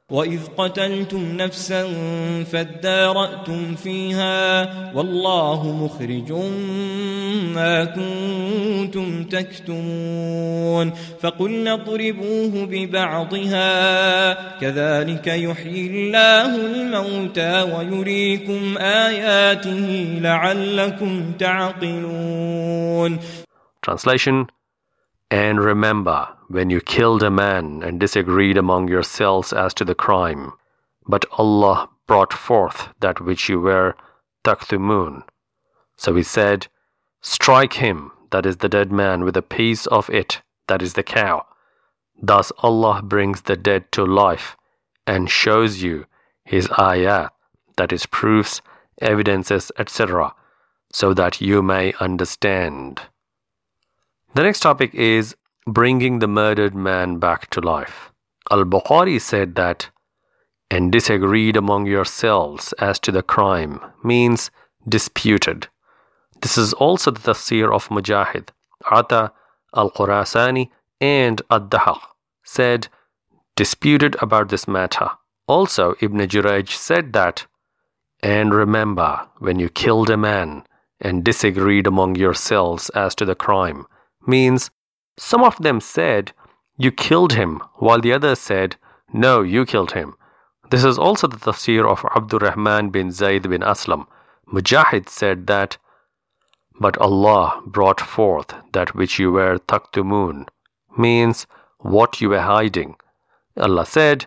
وَإِذْ قَتَلْتُمْ نَفْسًا فَادَّارَأْتُمْ فِيهَا وَاللَّهُ مُخْرِجٌ مَا كُنتُمْ تَكْتُمُونَ فَقُلْنَا اضْرِبُوهُ بِبَعْضِهَا كَذَلِكَ يُحْيِي اللَّهُ الْمَوْتَى وَيُرِيكُمْ آيَاتِهِ لَعَلَّكُمْ تَعْقِلُونَ. Translation: And remember when you killed a man and disagreed among yourselves as to the crime, but Allah brought forth that which you were taktumun. So He said, strike him, that is the dead man, with a piece of it, that is the cow. Thus Allah brings the dead to life and shows you His ayat, that is proofs, evidences, etc., so that you may understand. The next topic is bringing the murdered man back to life. Al-Bukhari said that, and disagreed among yourselves as to the crime, means disputed. This is also the tafsir of Mujahid. Ata al-Khurasani and Ad-Dahaq said, disputed about this matter. Also, Ibn Jurayj said that, and remember when you killed a man and disagreed among yourselves as to the crime, means some of them said, you killed him, while the others said, no, you killed him. This is also the tafsir of Abdurrahman bin Zayd bin Aslam. Mujahid said that, but Allah brought forth that which you were taktumun, means what you were hiding. Allah said,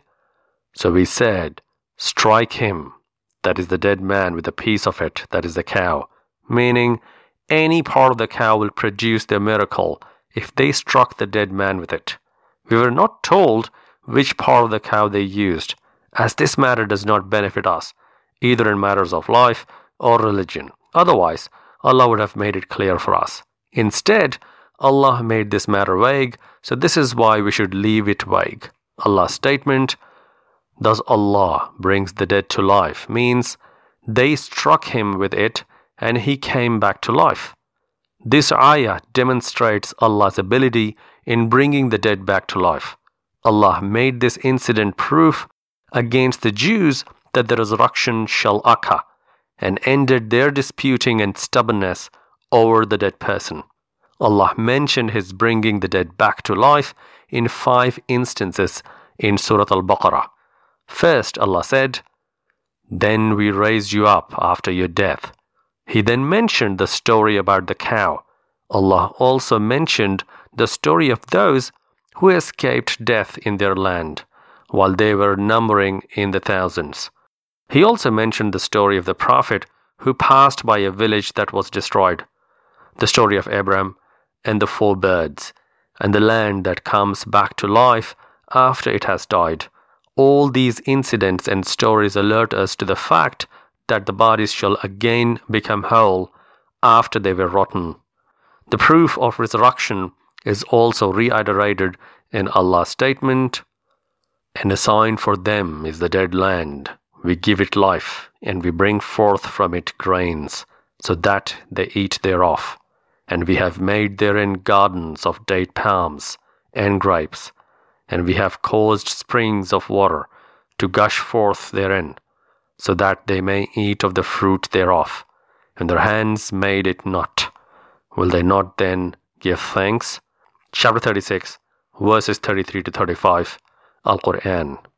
so we said, strike him, that is the dead man, with a piece of it, that is the cow, meaning any part of the cow will produce the miracle if they struck the dead man with it. We were not told which part of the cow they used, as this matter does not benefit us, either in matters of life or religion. Otherwise, Allah would have made it clear for us. Instead, Allah made this matter vague, so this is why we should leave it vague. Allah's statement, thus Allah brings the dead to life, means they struck him with it and he came back to life. This ayah demonstrates Allah's ability in bringing the dead back to life. Allah made this incident proof against the Jews that the resurrection shall occur, and ended their disputing and stubbornness over the dead person. Allah mentioned His bringing the dead back to life in 5 instances in Surah Al-Baqarah. First, Allah said, then we raised you up after your death. He then mentioned the story about the cow. Allah also mentioned the story of those who escaped death in their land, while they were numbering in the thousands. He also mentioned the story of the Prophet who passed by a village that was destroyed, the story of Abraham and the 4 birds, and the land that comes back to life after it has died. All these incidents and stories alert us to the fact that the bodies shall again become whole after they were rotten. The proof of resurrection is also reiterated in Allah's statement, and a sign for them is the dead land. We give it life, and we bring forth from it grains, so that they eat thereof. And we have made therein gardens of date palms and grapes, and we have caused springs of water to gush forth therein, so that they may eat of the fruit thereof, and their hands made it not. Will they not then give thanks? Chapter 36, verses 33 to 35, Al-Quran.